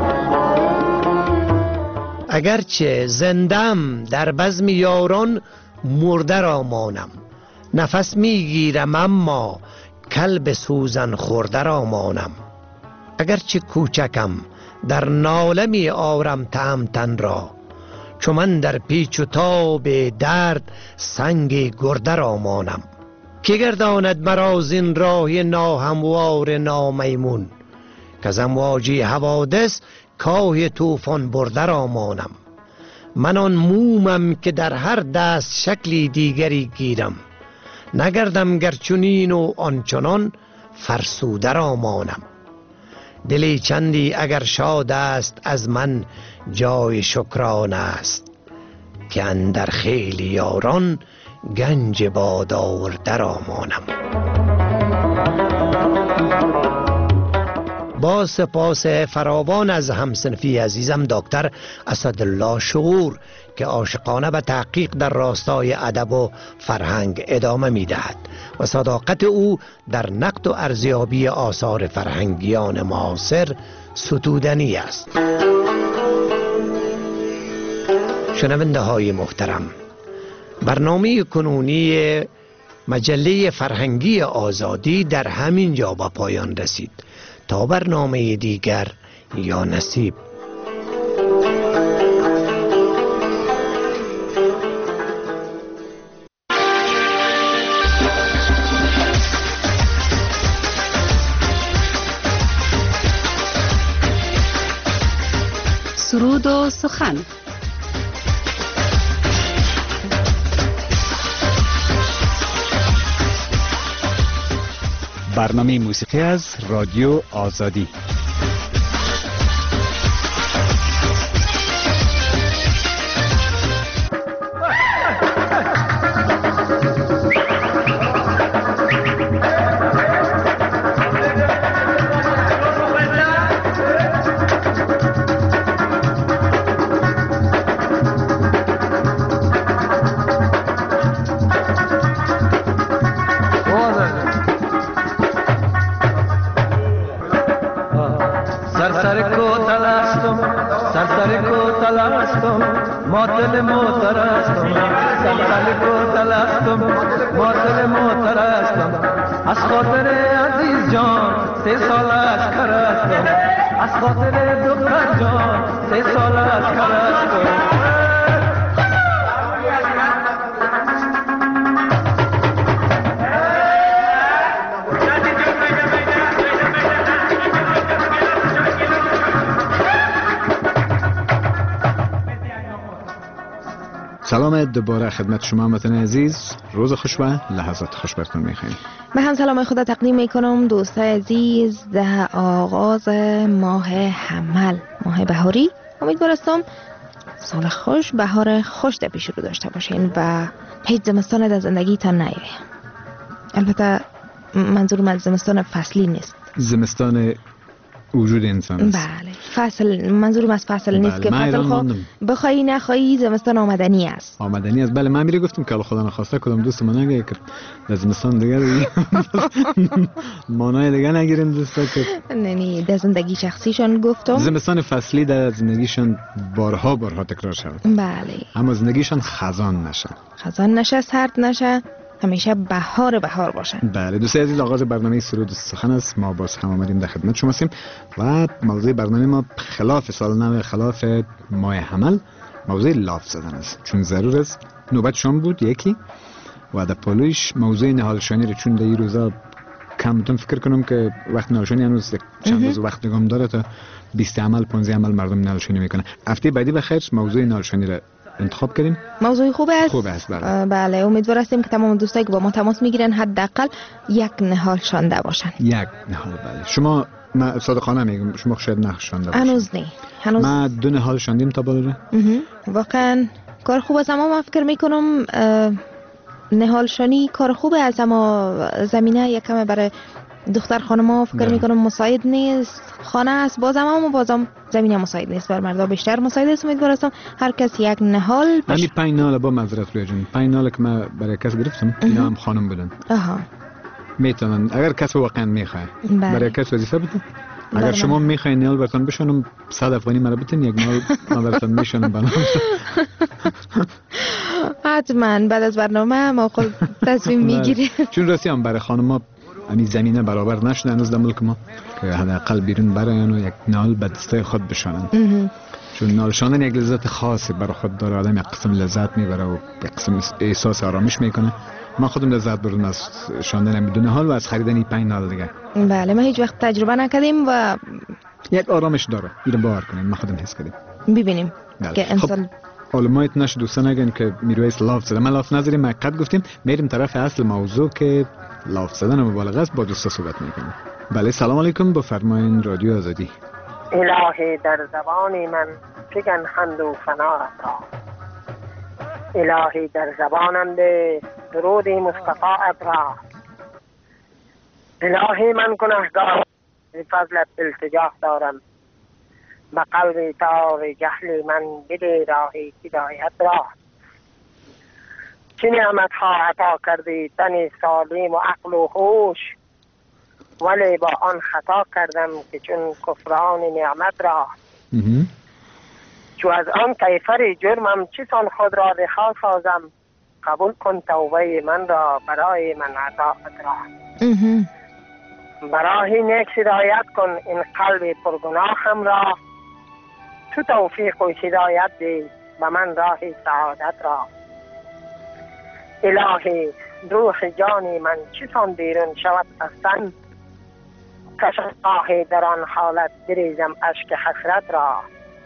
اگرچه زندم در بزم یاران مرده را مانم، نفس میگیرم اما کلب سوزن خورده را مانم. اگرچه کوچکم در ناله می آورم تن را، چو من در پیچ و تاب درد سنگ گرده را مانم. که گرداند مرا زین راه ناهموار نامیمون، که از امواجی حوادث کاه طوفان برده را مانم. من آن مومم که در هر دست شکلی دیگری گیرم، نگردم گرچنین و آنچنان فرسوده را مانم. دلی چندی اگر شاد است از من جای شکران است، که اندر خیل یاران گنج باد آورده را مانم. با سپاس فراوان از همسنفی عزیزم دکتر اسدالله شغور که عاشقانه به تحقیق در راستای ادب و فرهنگ ادامه می‌دهد و صداقت او در نقد و ارزیابی آثار فرهنگیان معاصر ستودنی است. شنونده های محترم، برنامه کنونی مجله فرهنگی آزادی در همین جا به پایان رسید. تا برنامه دیگر، یا نصیب. سرود و سخن. برنامه موسیقی از رادیو آزادی. معطل موترستم سلسل کو تلستم معطل موترستم از خاطر عزیز جان 3 سال از کرستم از خاطر دختر جان 3 سال از کرستم. سلام دوباره خدمت شما هموطنان عزیز، روز خوش و لحظات خوش براتون می‌خوایم. من هم سلام خود تقدیم میکنم دوستای عزیز در آغاز ماه حمل، ماه بهاری. امیدوارم سال خوش، بهار خوش در پیش رو داشته باشین و هیچ زمستان در زندگیتان نیایه. البته منظورم از زمستان فصلی نیست، زمستان وجود انسان است. بله، فصل، منظورم از فصل نیست که فصل خود بخوایی نخوایی زمستان آمدنی است. آمدنی است، بله. من میری گفتم که خدا نخواسته کدام دوست من نگه که در زمستان دیگه مانای دیگه نگیریم دوستا که نه در زندگی شخصیشان گفتم زمستان فصلی در زندگیشان بارها تکرار شود. بله، اما زندگیشان خزان نشه، سرد نشه، همیشه بهار باشن. بله دوستای عزیز، آغاز برنامه سرود و سخن است. ما باز هم آمدیم در خدمت شما هستیم و موضوع برنامه ما خلاف سال نو، خلاف ماه حمل، موضوع لاف زدن است. چون ضرور است نوبت شام بود یکی و در پالویش موضوع نهالشانی رو، چون در این روزا کمتون فکر کنم که وقت نهالشانی هنوز چند روز وقت نگام داره تا 20 عمل 15 عمل مردم نهالشانی میکنه. هفته بعدی بخیر موضوع نهالشانی رو انتخاب کردیم. موضوع خوب است. بله. امیدوار هستیم که تمام دوستایی که با ما تماس میگیرن حداقل یک نهال شانده باشن. یک نهال، بله. شما، من صادقانه میگم، شما شاید نه شانده باشین. هنوز نه. ما 2 نهال شاندیم تا بالا. واقعا کار خوب است، اما من فکر میکنم نهال شانی کار خوبه است، اما زمینه یکم برای دختر خانم‌ها فکر میکنم مساعد نیست. خانه است بازم زمینه مساعد نیست، بر مردا بیشتر مساعد است. امیدوارم هر کس یک نهال باشه. همین 5 نهال با معذرت روی جون، 5 نهال که من برای کس گرفتم اینا هم خانم بودن. میتونن اگر کس واقعا میخواد برای کس وظیفه بده. اگر شما میخواین نهال براتون بشونم 100 افغانی مرا بتین، یک نهال من براتون میشونم بنام. حتما بعد از برنامه ما خود تصمیم میگیریم، چون راستی هم برای خانم‌ها همین زمینه برابر نشده هنوز در ملک ما که حداقل بیرون برن و یک نهال به دستای خود بشانن. چون نهال شاندن یک لذت خاصی برای خود داره. آدم یک قسم لذت میبره و یک قسم احساس آرامش میکنه. ما خودم لذت بردم از شاندن بدون نهال و از خریدن 5 نهال دیگه. بله، ما هیچ وقت تجربه نکردیم و یک آرامش داره. اینو باور کنیم، ما خودم حس کردیم. ببینیم که انسان علمایت نشه دوستان نگن که میرویس لاف زده. ما لاف نظری مقد گفتیم، میریم طرف اصل موضوع که لاف زدن و مبالغه است. با دوستا صحبت میکنیم. بله، سلام علیکم، بفرمایید رادیو آزادی. الهی در زبان من بگن حمد و ثنا عطا، الهی در زبانم ده درود مصطفی ابرا، الهی من گناهگار ز فضلت التجاه دارم. به قلب تار جهل من بده راه هدایت را. چه نعمت ها عطا کردی تن سالم و عقل و هوش، ولی با آن خطا کردم که چون کفران نعمت را. چو از آن کیفر جرمم چسان خود را رها سازم، قبول کن توبه من را برای من عطاعت را. برای نیک هدایت کن این قلب پرگناهم را، تو توفیق و هدایت دی به من راه سعادت را. الهی روح جانی من چسان بیرون شود از تن، کشم آهی در آن حالت بریزم اشک حسرت را.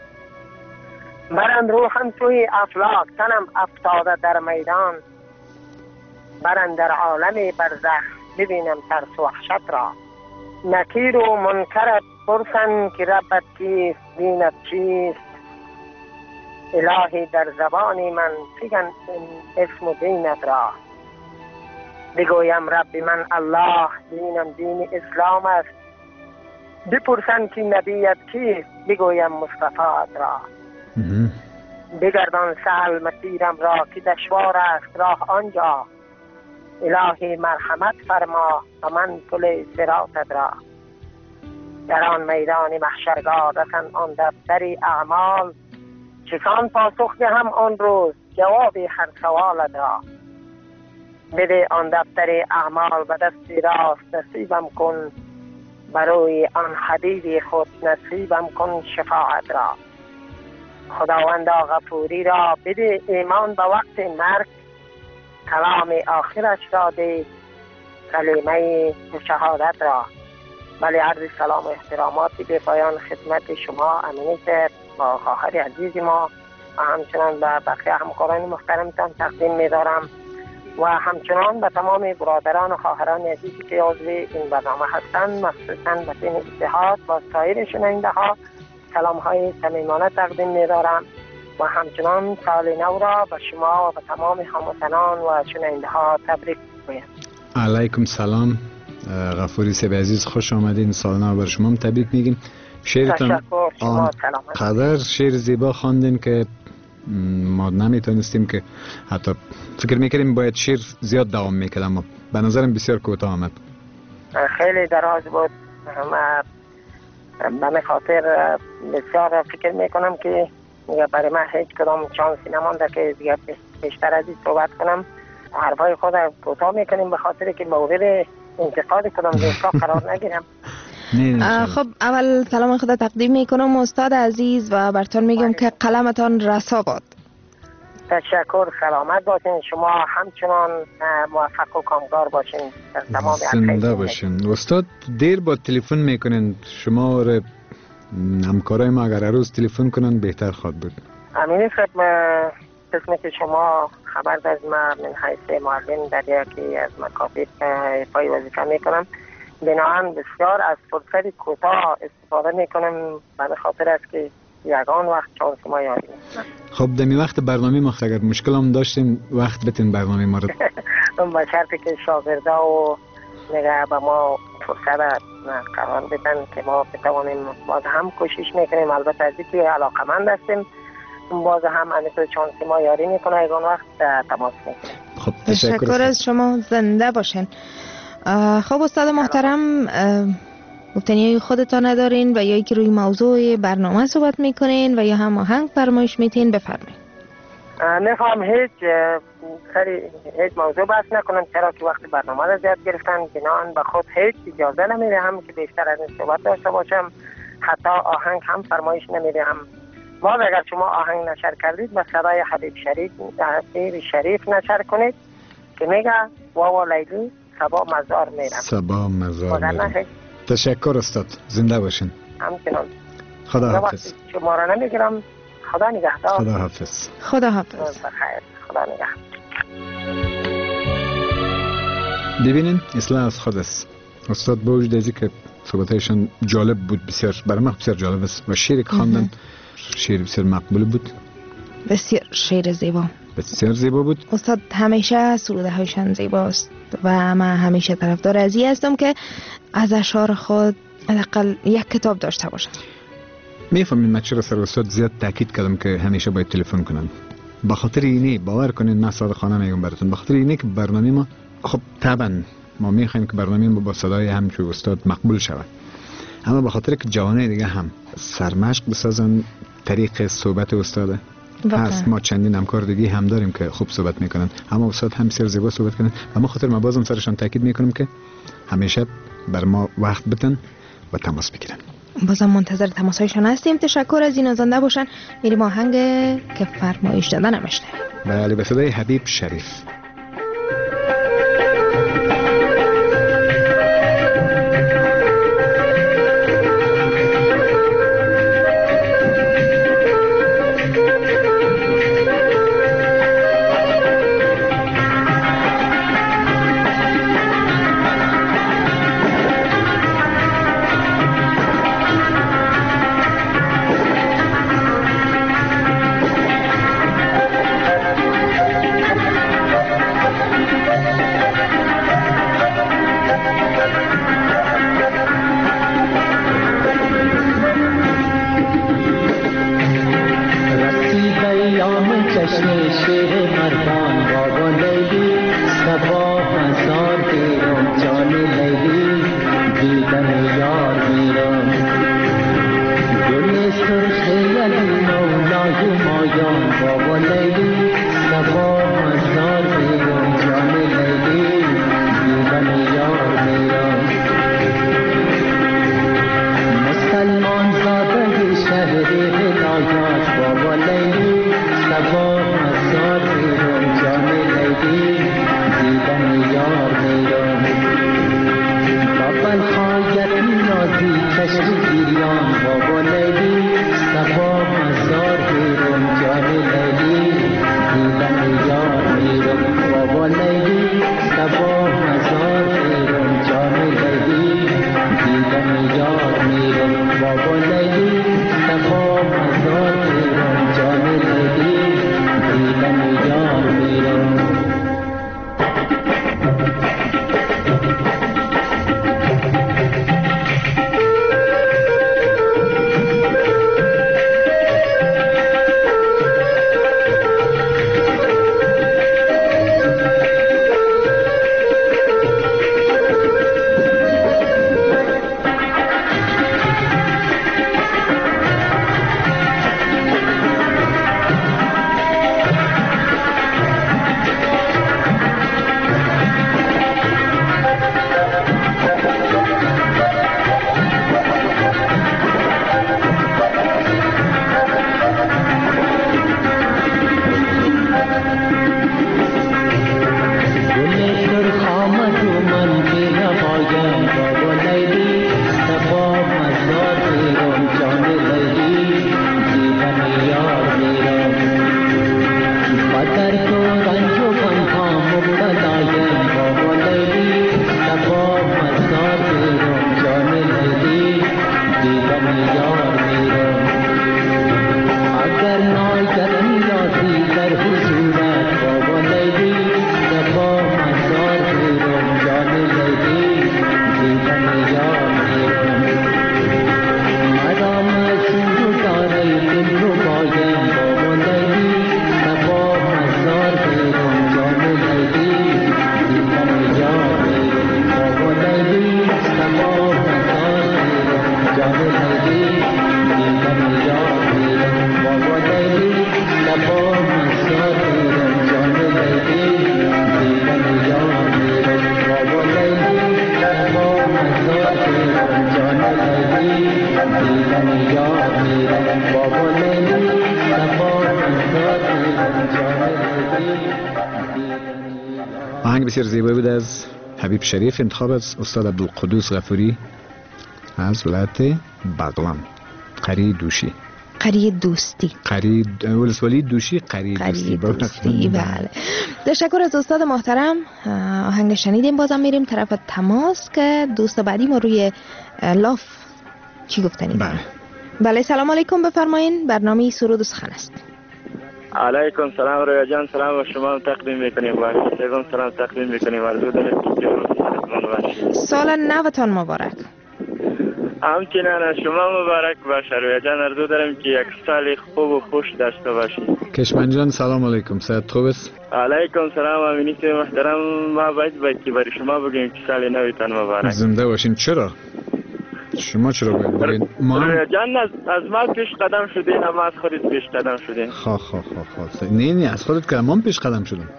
برند روحم توی افلاک تنم افتاده در میدان، برند در عالم برزخ ببینم ترس و وحشت را. نکیر و منکرت پرسن که ربت کیست دینت چیست، الهی در زبان من بگن این اسم و دینت را. بگویم رب من الله دینم دین اسلام است، بپرسن که نبیت کیست بگویم مصطفیت را. بگردان سهل مسیرم را که دشوار است راه آنجا، الهی مرحمت فرما و من پل صراطت را. در آن میدان محشرگاه رسن آن دفتر اعمال، چسان پاسخ دهم آن روز جواب هر سوالت را. بده آن دفتر اعمال به دست راست نصیبم کن، برای آن حبیب خود نصیبم کن شفاعت را. خداوندا غفوری را بده ایمان به وقت مرگ، کلام آخرش را ده کلمه شهادت را. بله عرض سلام و احتراماتی به پایان خدمت شما امینی که با خواهر عزیز ما و همچنان به بقیه همکاران محترمتان تقدیم می‌دارم و همچنان به تمام برادران و خواهران عزیزی که عضو این برنامه هستند، مخصوصا به تیم اتحاد و سایر شنونده ها سلام‌های صمیمانه تقدیم می‌دارم و همچنان سال نو را به شما و به تمام هموطنان و شنونده ها تبریک می‌گویم. علیکم سلام غفوری سیب عزیز، خوش آمدین. سال نو بر شما هم تبریک میگیم. شعرتان قدر شعر زیبا خواندین که ما نمیتونستیم که حتی فکر میکردیم باید شعر زیاد دوام میکرد، اما به نظرم بسیار کوتاه آمد. خیلی دراز بود. به خاطر بسیار فکر میکنم که برای من هیچ کدام چانسی نمانده که دیگه بیشتر از این صحبت کنم. حرفای خود کوتاه میکنیم به خاطر که مورد انتقاد کدام دوستا قرار نگیرم. خب اول سلام خدا تقدیم میکنم استاد عزیز و براتون میگم که قلمتان رسا باد. تشکر، سلامت باشین. شما همچنان موفق و کامگار باشین در تمام زنده باشین. استاد دیر با تلفن میکنین، شما و همکارای ما اگر روز تلفن کنن بهتر خواد بود. امینی خدمت قسمی که شما خبر از ما من حیث معلم در یکی از مکاتب پای وظیفه میکنم، بنابراین بسیار از فرصت کوتاه استفاده میکنم به خاطر است که یگان وقت چانس ما یادیم. خب دمی وقت برنامه ما اگر مشکل هم داشتیم وقت بتین برنامه ما رو با شرطی که شاگردا و نگه به ما فرصت قرار بدن که ما بتوانیم باز هم کوشش میکنیم. البته از اینکه علاقمند هستیم باز هم همینطور چانسی ما یاری میکنه یگان وقت تماس میکنیم. خب تشکر از شما، زنده باشین. خب استاد محترم، گفتنی خودتان ندارین و یا که روی موضوع برنامه صحبت میکنین و یا هم آهنگ فرمایش میتین بفرمایید. نفهم هیچ موضوع بحث نکنم، چرا که وقت برنامه را زیاد گرفتن بنان به خود هیچ اجازه نمیدهم که بیشتر از این صحبت داشته باشم. حتی آهنگ هم فرمایش نمیدهم. باز اگر شما آهنگ نشر کردید با صدای حبیب شریف نشر کنید که میگه واوا لیلی سبا مزار میرم. سبا مزار میرم. تشکر استاد، زنده باشین. همچنان. خدا حافظ. شما را نمیگیرم. خدا نگهدار. خدا حافظ. خدا حافظ. بخیر. خدا نگهدار. ببینین اصلاح از خود است. استاد با وجود ازی که صحبتایشان جالب بود، بسیار برای من بسیار جالب است و شعری که خواندن شعر بسیار مقبول بود. بسیار شعر زیبا. بسیار زیبا بود. استاد همیشه سروده هایشان زیباست و من همیشه طرفدار ازی هستم که از اشعار خود حداقل یک کتاب داشته باشن. میفهمین من چرا سر استاد زیاد تاکید کردم که همیشه باید تلفن کنن. به خاطر اینه باور کنین من صادقانه میگم براتون، به خاطر اینه که برنامه ما خب طبعا ما میخوایم که برنامه ما با صدای همچون استاد مقبول شود، اما به خاطر که جوانه دیگه هم سرمشق بسازن طریق صحبت استاده هست. ما چندین همکار دیگه هم داریم که خوب صحبت میکنن، اما استاد هم بسیار زیبا صحبت کنن و ما خاطر ما بازم سرشان تاکید میکنم که همیشه بر ما وقت بدن و تماس بگیرن. بازم منتظر تماسایشان هستیم. تشکر از این زنده باشن. میریم آهنگ که فرمایش دادن نمشته. بله، به صدای حبیب شریف. آهنگ بسیار زیبایی بود از حبیب شریف، انتخاب از استاد عبدالقدوس غفوری از ولایت بغلان، قری دوشی. قری دوستی، قری ولسوالی دوشی، قری دوستی. بله. تشکر از استاد محترم. آهنگ شنیدیم. بازم میریم طرف تماس که دوست بعدی ما روی لاف چی گفتنی؟ بله سلام علیکم، بفرمایین. برنامه سرود و سخن است. علیکم سلام رویا جان، سلام و شما تقدیم میکنیم و سلام سلام تقدیم میکنیم. عرض دارم سال نوتان مبارک. همچنین از شما مبارک باشه رویا جان. آرزو دارم که یک سال خوب و خوش داشته باشید. کشمن جان سلام علیکم، صحت خوب است؟ علیکم سلام امینیت محترم. ما باید که برای شما بگیم که سال نویتان مبارک. زنده باشین. چرا؟ شما چرا باید بگید؟ رویا جان از ما پیش قدم شدین، اما از خودت پیش قدم شدین. خواه نه از خودت که امان پیش قدم شدم.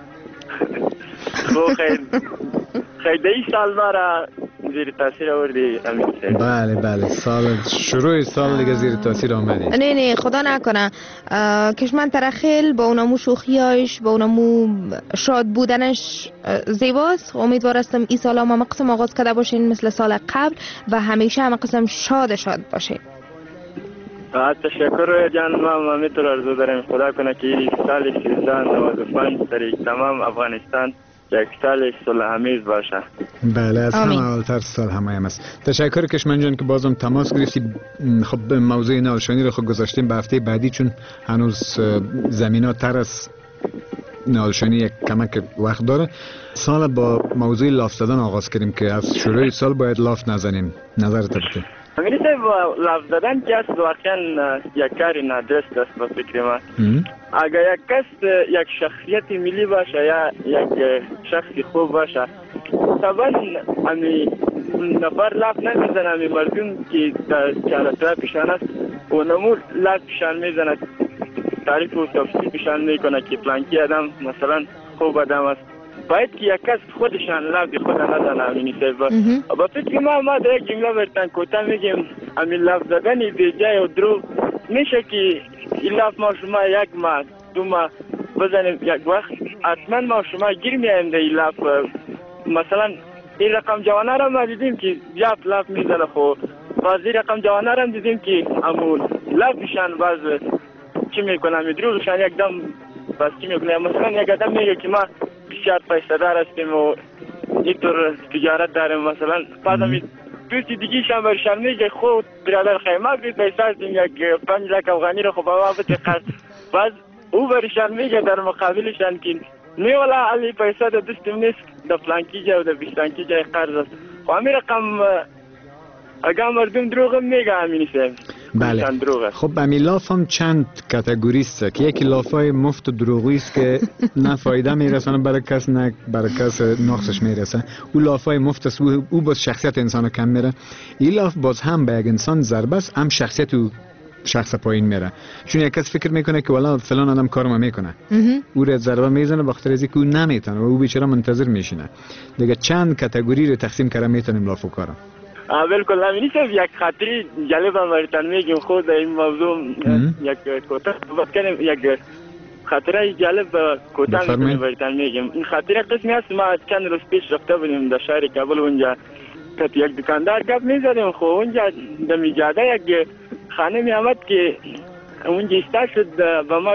خیلی ای سال ما زیر تاثیر آوردی امین. بله شروع سال دیگه زیر تاثیر آمدی. نه خدا نکنه. کشمن ترخیل با اونمو شوخیاش، با اونمو شاد بودنش زیباست. امیدوار هستم این سال هم قسم آغاز کرده باشین مثل سال قبل و همیشه هم قسم شاد باشین. تشکر رویا جان. ما همینطور آرزو داریم خدا کنه که این سال 1395 در تمام افغانستان یک سال صلح‌آمیز باشه. بله از همه اولتر سال همایم است. تشکر کشمن جان که بازم تماس گرفتی. خب موضوع نالشانی رو خود گذاشتیم به هفته بعدی چون هنوز زمینات تر از نالشانی یک کمک وقت داره. سال با موضوع لاف زدن آغاز کردیم که از شروع سال باید لاف نزنیم. نظرت بده؟ همین با لاف زدن که است واقعا یک کار نادرست است به فکر من. اگر یک کس یک شخصیت ملی باشه یا یک شخصی خوب باشه طبعا امی نفر لاف نمیزنه. امی مردم که چهارتای پیشان است و نمو لاف پیشان میزنه، تعریف و تفصیل پیشان میکنه که فلانکی آدم مثلا خوب آدم است. باید که یک کس خودشان لاف خود نزنه. امینی صاحب با فکر ما در یک جمله برتن کوتاه میگیم امین لاف زدنی بی جای و درو میشه که این لاف ما شما یک ماه دو ماه بزنیم یک وقت حتما ما شما گیر میایم در این لاف. مثلا این رقم جوانه را ما دیدیم که زیاد لاف میزنه، خب باز این رقم جوانه را دیدیم که امون لافشان باز چی میکنم دروغشان یک دم باز چی میکنه. مثلا یک آدم میگه که ما بسیار پیسه دار هستیم و اینطور تجارت داریم، مثلا بعد همی دوستی دیگیشان برشان میگه خود برادر خیمه بید پیسه هستیم یک 5 لک افغانی رو خب بابت قرض. بعد او برشان میگه در مقابلشان که نه والا علی پیسه در دستم نیست، در فلانکی جا و در بیستانکی جای قرض است. خب همی رقم اگر مردم دروغ میگه امینی صاحب. بله خب امی لاف هم چند کاتگوری است که یکی لافای مفت و دروغی است که نه فایده میرسونه برای کس نه برای کس نقصش میرسه. او لافای مفت است، او باز شخصیت انسان کم میره. این لاف باز هم به یک انسان ضربه است، هم شخصیت او شخص پایین میره. چون یک کس فکر میکنه که والا فلان آدم کارم میکنه، او را ضربه میزنه بخاطر از اینکه او نمیتونه و او بیچاره منتظر میشینه. دیگه چند کاتگوری رو تقسیم کردن میتونیم لاف و کارم. بالکل امینی صاحب یک خاطری جالب هم براتون میگم. خود این موضوع یک کوتاه صحبت کنیم. یک خاطره جالب کوتاه براتون میگم. این خاطره قسمی هست ما چند روز پیش رفته بودیم در شهر کابل. اونجا یک دکاندار گپ میزدیم. خب اونجا در میجاده یک خانه می آمد که اونجا ایستا شد به ما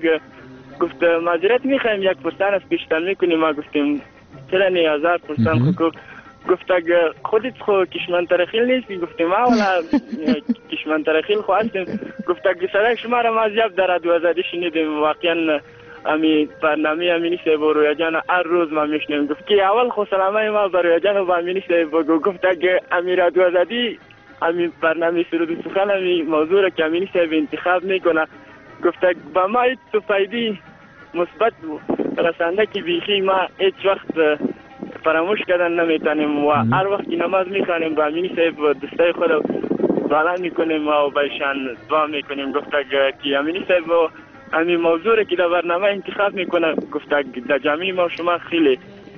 گفت معذرت میخوایم یک پرسان از پیشتن میکنیم. ما گفتیم چرا نه 1000 پرسان گفت اگر خودت خو کشمن ترخیل نیستی؟ گفتیم ما والا کشمن ترخیل خو هستیم. گفت اگر صدای شما را ما زیاد در رادیو آزادی شنیدیم، واقعا امی برنامه امینی صاحب و رویا جان هر روز ما میشنیم. گفت که اول خو سلامه ما بر رویا جان و با امینی صاحب بگو. گفت اگر امی رادیو آزادی امی برنامه سرود و سخن امی موضوع را که امینی صاحب انتخاب میکنه، گفت با ما هیچ فایده مثبت رسنده که بیخی ما هیچ وقت فراموش کردن نمیتونیم و هر وقت که نماز میخوانیم با امینی صاحب دستای خود بالا میکنیم و بایشان دعا میکنیم. گفت که امینی صاحب همین موضوع که در برنامه انتخاب میکنه، گفت در جامعه ما شما خیلی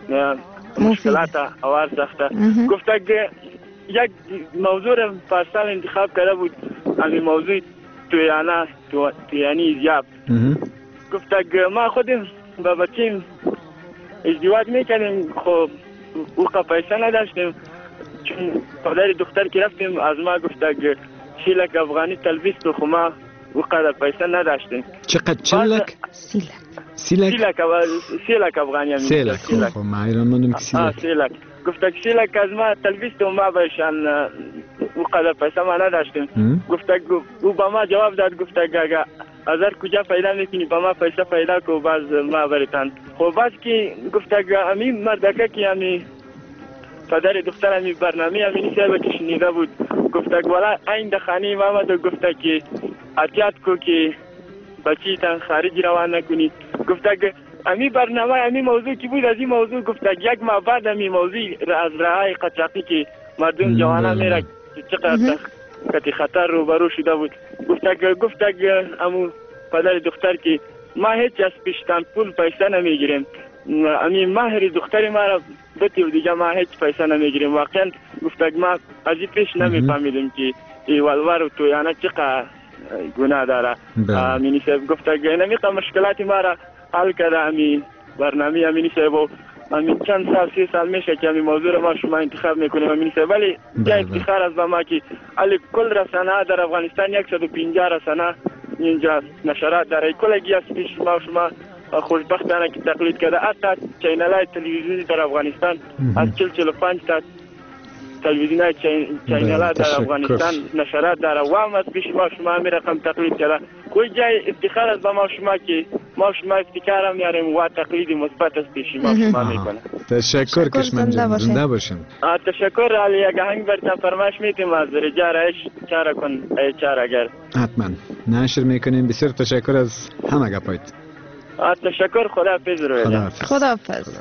مشکلات اوار سخته. گفت یک موضوع پارسال انتخاب کرده بود، همین موضوع تویانی زیاب. گفت ما خودم با بچیم ازدواج میکنیم، خب او پیسه نداشتیم. چون پدر دختر که رفتیم از ما گفت اگه 6 لک افغانی تلبیس تو، خب ما او قدر پیسه نداشتیم. چقدر 4 لک؟ 3 لک افغانی. 3 لک خب ما ایران مندم که 3 لک. گفت 6 لک از ما تلبیس تو، ما بهشان او قدر پیسه ما نداشتیم. گفت او با ما جواب داد، گفت اگه ازار کجا پیدا میکنی با ما پیسه پیدا کو باز ما برتن. خب باز که گفت اگه امی مردکه که امی پدر دختر همی برنامه امینی صاحب که شنیده بود گفته والا این دخانی محمد گفته که احتیاط کو که بچی تن خارج روان نکنید. گفته امی برنامه امی موضوع کی بود؟ از این موضوع گفته یک ماه بعد امی موضوع از راههای قاچاقی که مردم جوانا میره چقدر خطر روبرو شده بود. گفته امو پدر دختر که ما هیچ از پیشتن پول پیسه نمیگیریم، امی مهر دختر ما را بتی و دیگه ما هیچ پیسه نمیگیریم. واقعا گفته ما از این پیش نمیفهمیدیم که ای ولور و تویانه چقدر گناه داره. امینی صاحب گفته نمیقه مشکلات ما را حل کرده امی برنامه امینی صاحب و همین چند سال 3 سال میشه که همین موضوع رو ما شما انتخاب میکنیم امینی صاحب، ولی جای افتخار از به ما که علی کل رسانه در افغانستان 150 رسانه اینجا نشرات داره، کلگی از پیش شما خوشبختانه که تقلید کرده. حتی چینل‌های تلویزیونی در افغانستان از 45 تا تلویزیون‌های چینل‌ها در افغانستان نشرات داره و هم از پیش شما همین رقم تقلید کرده. کوئی جای افتخار از به ما شما که ما شما افتخار هم میاریم و تقلید مثبت از پیش شما میکنه. تشکر کشمن جان، زنده باشین. تشکر. علی یک آهنگ براتون فرمایش میتیم از رجارش چاره کن ای چاره‌گر. حتما نشر میکنیم. بسیار تشکر از همه گپایت. تشکر. خداحافظ. خداحافظ.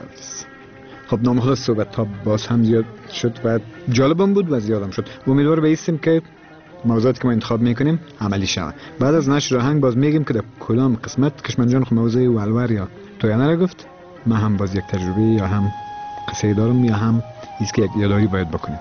خب نامخدا صحبت تا باز هم زیاد شد و جالبم بود و زیادم شد. امیدوار بایستیم که موضوعاتی که ما انتخاب میکنیم عملی شود. بعد از نشر آهنگ باز میگیم که در کدام قسمت کشمن جان خب موضوع ولور یا تویانه را گفت. ما هم باز یک تجربه یا هم قصه دارم یا هم ایست که یک یادآوری باید بکنیم.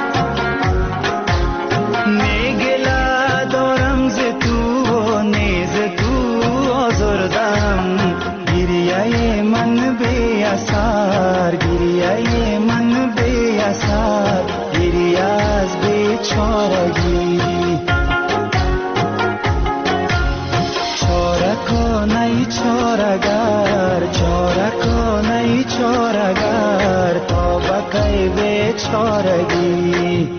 نیگلا دارم ز تو نیز بیچارگی